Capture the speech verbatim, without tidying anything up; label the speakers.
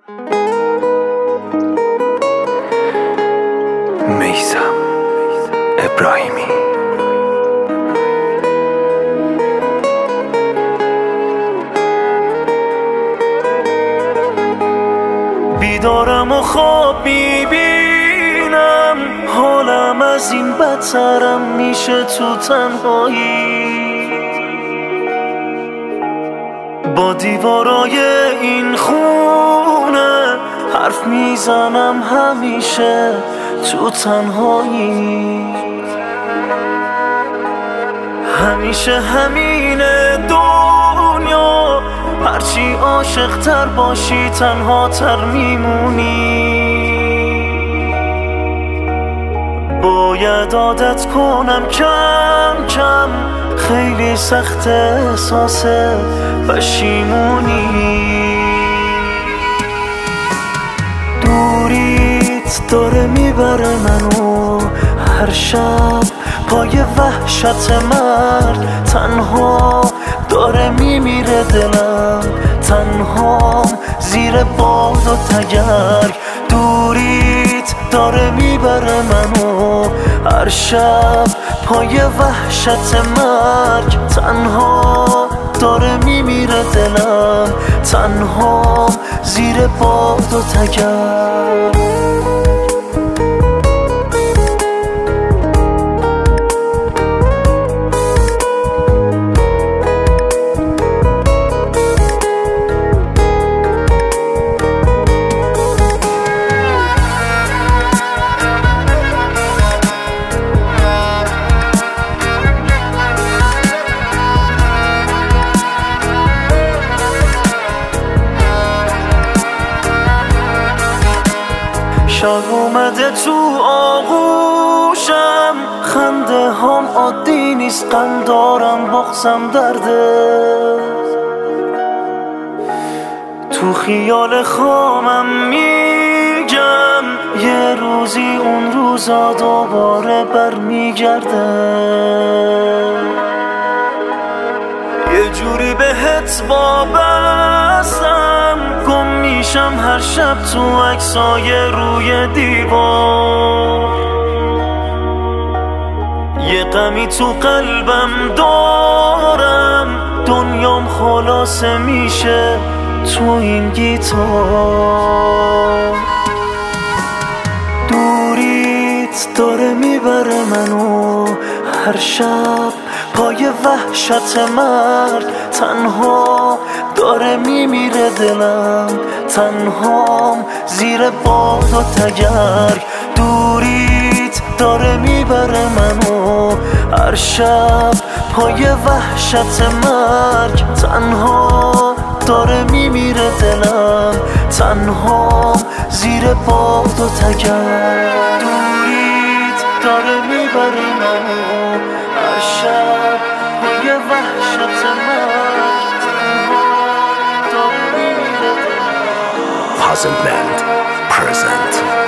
Speaker 1: میثم ابراهیمی.
Speaker 2: بیدارم و خواب میبینم، حالم از این بدترم میشه تو تنهایی. با دیوارای این خونه حرف میزنم همیشه تو تنهایی. همیشه همینه دنیا، هرچی عاشق تر باشی تنها تر میمونی. باید عادت کنم کم کم، خیلی سخت احساس پشیمونی. دوریت داره میبره منو هر شب پای وحشت مرد، تنها داره میمیره دلم، تنهام زیر باد و تگرگ. دوریت داره میبره منو هر شب پای وحشت مرگ، تنها داره میمیره دلم، تنهام زیر باد و تگرگ. شب اومده تو آغوشم، خنده هم عادی نیست، غم دارم بغزم درده. تو خیال خامم میگم یه روزی اون روزا دوباره برمیگرده. یه جوری بهت وابستم، گم میشم هر شب تو عکسای روی دیوار. یه غمی تو قلبم دارم، دنیام خلاصه میشه تو این گیتار. دوریت داره میبره منو هر شب پای وحشت مرد، تنها داره میمیره دلم، تنهام زیر باد و تگرگ. دوریت داره میبره منو هر شب پای وحشت مرگ، تنها داره میمیره دلم، تنهام زیر باد و تگرگ. دوریت داره میبره منو هر شب پای وحشت مرگ، تنها داره میمیره دلم.
Speaker 1: Puzzle Band present